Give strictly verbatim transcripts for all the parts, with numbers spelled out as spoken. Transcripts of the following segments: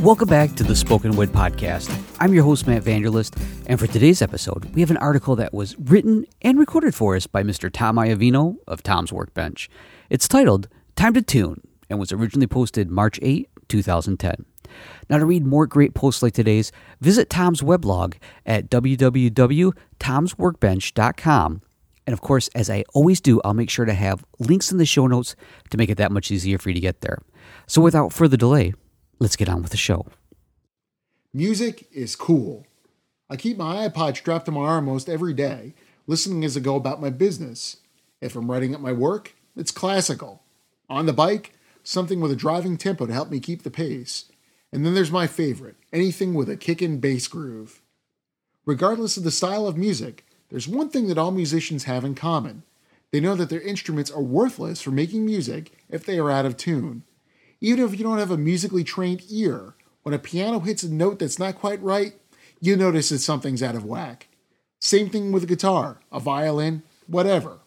Welcome back to the Spoken Wood Podcast. I'm your host, Matt Vanderlist, and for today's episode, we have an article that was written and recorded for us by Mister Tom Iovino of Tom's Workbench. It's titled Time to Tune and was originally posted March eighth, twenty ten. Now, to read more great posts like today's, visit Tom's weblog at w w w dot toms workbench dot com. And of course, as I always do, I'll make sure to have links in the show notes to make it that much easier for you to get there. So without further delay, let's get on with the show. Music is cool. I keep my iPod strapped to my arm most every day, listening as I go about my business. If I'm writing at my work, it's classical. On the bike, something with a driving tempo to help me keep the pace. And then there's my favorite, anything with a kick-in bass groove. Regardless of the style of music, there's one thing that all musicians have in common. They know that their instruments are worthless for making music if they are out of tune. Even if you don't have a musically trained ear, when a piano hits a note that's not quite right, you notice that something's out of whack. Same thing with a guitar, a violin, whatever.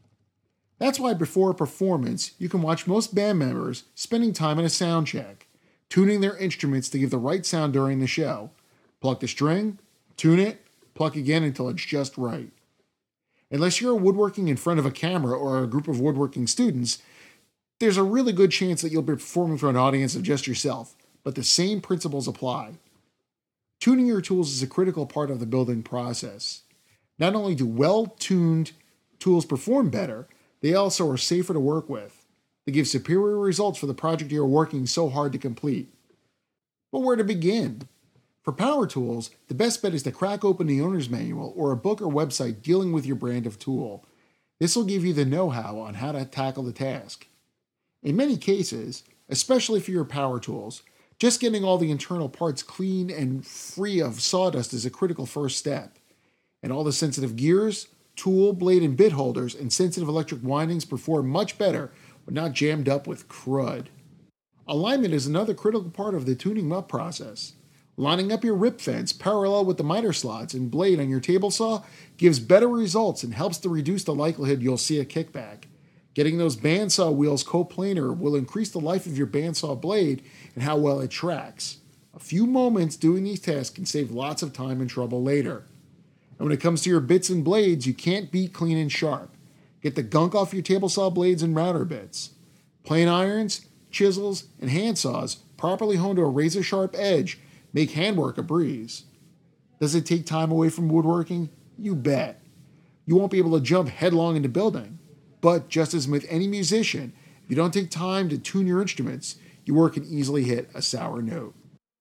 That's why before a performance, you can watch most band members spending time in a sound check, tuning their instruments to give the right sound during the show. Pluck the string, tune it, pluck again until it's just right. Unless you're woodworking in front of a camera or a group of woodworking students, there's a really good chance that you'll be performing for an audience of just yourself, but the same principles apply. Tuning your tools is a critical part of the building process. Not only do well-tuned tools perform better, they also are safer to work with. They give superior results for the project you're working so hard to complete. But where to begin? For power tools, the best bet is to crack open the owner's manual or a book or website dealing with your brand of tool. This will give you the know-how on how to tackle the task. In many cases, especially for your power tools, just getting all the internal parts clean and free of sawdust is a critical first step. And all the sensitive gears, tool, blade, and bit holders and sensitive electric windings perform much better when not jammed up with crud. Alignment is another critical part of the tuning up process. Lining up your rip fence parallel with the miter slots and blade on your table saw gives better results and helps to reduce the likelihood you'll see a kickback. Getting those bandsaw wheels coplanar will increase the life of your bandsaw blade and how well it tracks. A few moments doing these tasks can save lots of time and trouble later. And when it comes to your bits and blades, you can't beat clean and sharp. Get the gunk off your table saw blades and router bits. Plane irons, chisels, and handsaws properly honed to a razor sharp edge make handwork a breeze. Does it take time away from woodworking? You bet. You won't be able to jump headlong into building. But just as with any musician, if you don't take time to tune your instruments, your work can easily hit a sour note.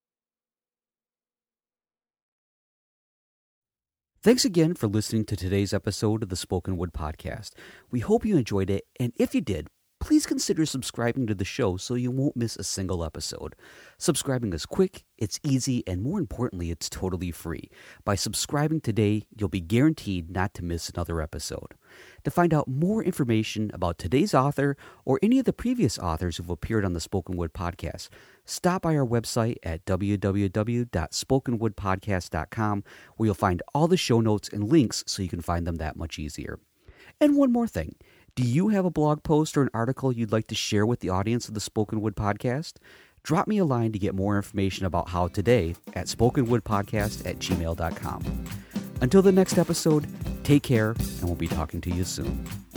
Thanks again for listening to today's episode of the Spoken Wood Podcast. We hope you enjoyed it, and if you did, please consider subscribing to the show so you won't miss a single episode. Subscribing is quick, it's easy, and more importantly, it's totally free. By subscribing today, you'll be guaranteed not to miss another episode. To find out more information about today's author or any of the previous authors who've appeared on the Spoken Wood Podcast, stop by our website at w w w dot spoken wood podcast dot com, where you'll find all the show notes and links so you can find them that much easier. And one more thing. Do you have a blog post or an article you'd like to share with the audience of the Spoken Wood Podcast? Drop me a line to get more information about how today at spokenwoodpodcast at gmail dot com. Until the next episode, take care, and we'll be talking to you soon.